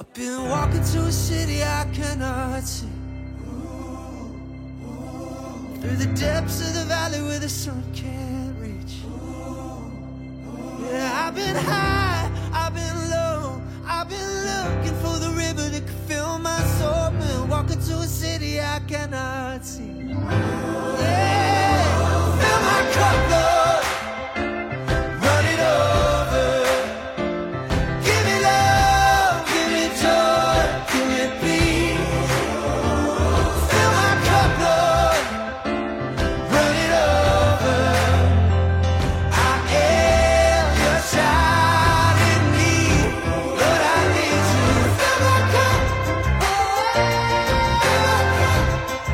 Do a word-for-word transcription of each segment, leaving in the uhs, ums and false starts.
I've been walking to a city I cannot see, through the depths of the valley where the sun can't reach. Yeah, I've been high, I've been low, I've been looking for the river that could fill my soul. Been walking to a city I cannot see. Yeah, fill my cup, Lord, run it over. Give me love, give me joy, give me peace. Fill my cup, Lord, run it over. I am your child in need, Lord, I need you. Fill my cup, fill my cup,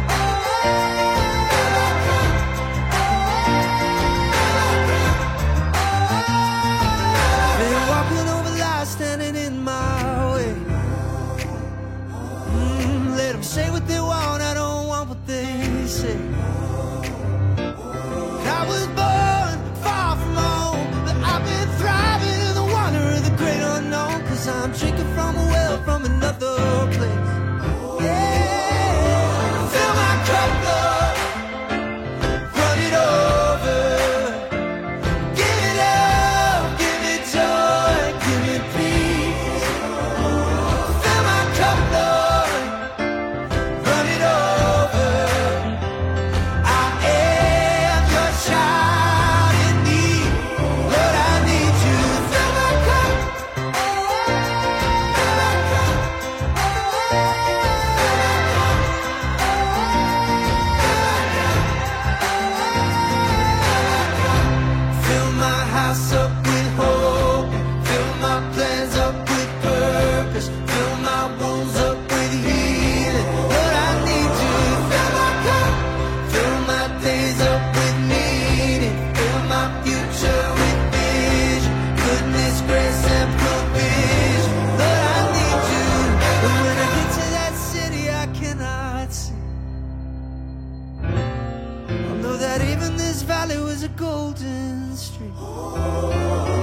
been walking over lies standing in my way. Mm, let them say what they want, I don't want what they say. I was born far from home, but I've been thriving in the wonder of the great unknown. Cause I'm drinking from a well from another place. Yeah, fill my cup, Lord, run it over. Give me love, give me joy, give me peace. Fill my cup, Lord, run it over. I am your child in need, Lord, I need you. Fill my cup, fill my cup, fill my house up with hope, fill my plans up with purpose, fill my wounds up with healing, Lord, I need you. Fill my cup, fill my days up with meaning, fill my future with vision, goodness, grace, and provision, Lord, I need you. And when I get to that city I cannot see, I'll know that even this valley was a golden street.